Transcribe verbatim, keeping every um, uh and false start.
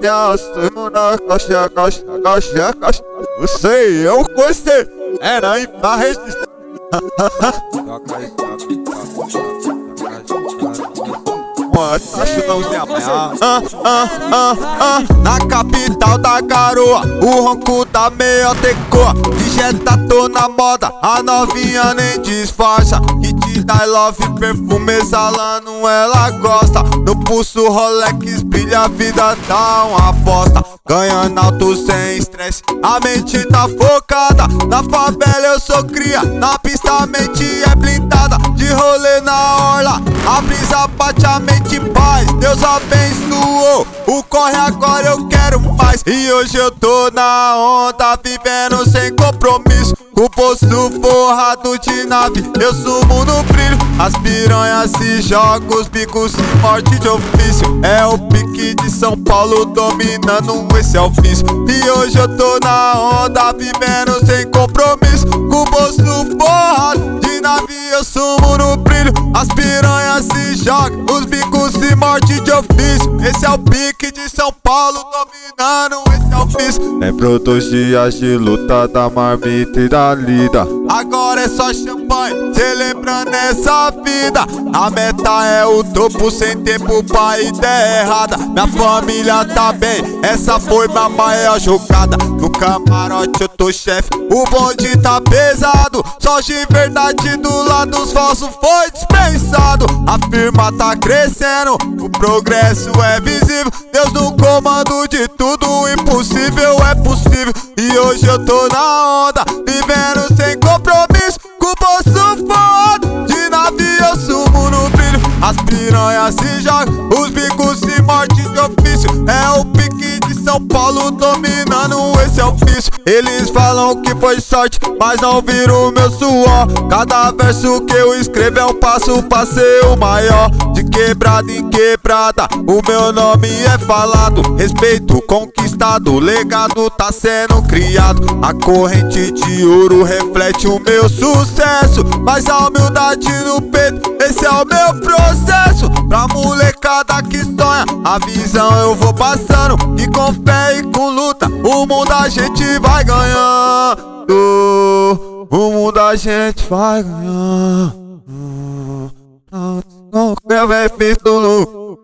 teu sonho na caixa, caixa, caixa, caixa. Você, eu gostei, era em pra resistir. Acho não se amanhã. Ah, ah, ah, ah. Na capital da garoa, o ronco da meia tecoa. Digeta, tô na moda, a novinha nem disfarça. Hit da love, perfume exalando, ela gosta. No pulso Rolex brilha, a vida dá uma aposta. Ganhando alto sem estresse, a mente tá focada. Na favela eu sou cria, na pista a mente é blindada. De rolê na orla, a brisa bate, a mente em paz. Deus abençoou, o corre agora eu quero mais. E hoje eu tô na onda, vivendo sem compromisso. Com o bolso forrado de nave, eu sumo no brilho. As piranhas se jogam, os bicos se morte de ofício. É o pique de São Paulo dominando, esse é o vício. E hoje eu tô na onda, vivendo sem compromisso. Com o bolso forrado de nave, eu sumo no brilho. As piranhas se jogam, os bicos se morte de ofício. Esse é o pique de São Paulo dominando, esse é o vício. Lembro dos dias de luta da marmita e da lida. Agora é só champanhe, celebrando essa vida. A meta é o topo, sem tempo pra ideia errada. Minha família tá bem, essa foi minha maior jogada. No camarote eu tô chefe, o bonde tá pesado. Só de verdade do lado, os falsos foi dispensado. A firma tá crescendo, o progresso é visível. Deus no comando de tudo, o impossível é possível. E hoje eu tô na onda, vivendo sem compromisso. Com o bolso foda, de navio eu sumo no brilho. As piranhas se jogam, os bicos se morte de ofício. É o pique de São Paulo dominando, esse é o vício. Eles falam que foi sorte, mas não viram o meu suor. Cada verso que eu escrevo é um passo pra ser o maior. De quebrada em quebrada, o meu nome é falado. Respeito conquistado, legado tá sendo criado. A corrente de ouro reflete o meu sucesso. Mas a humildade no peito, esse é o meu processo. Pra molecada que sonha, a visão eu vou passando. E com fé e com luta, o mundo a gente vai ganhando. O mundo a gente vai ganhando. Não quer ver feito louco.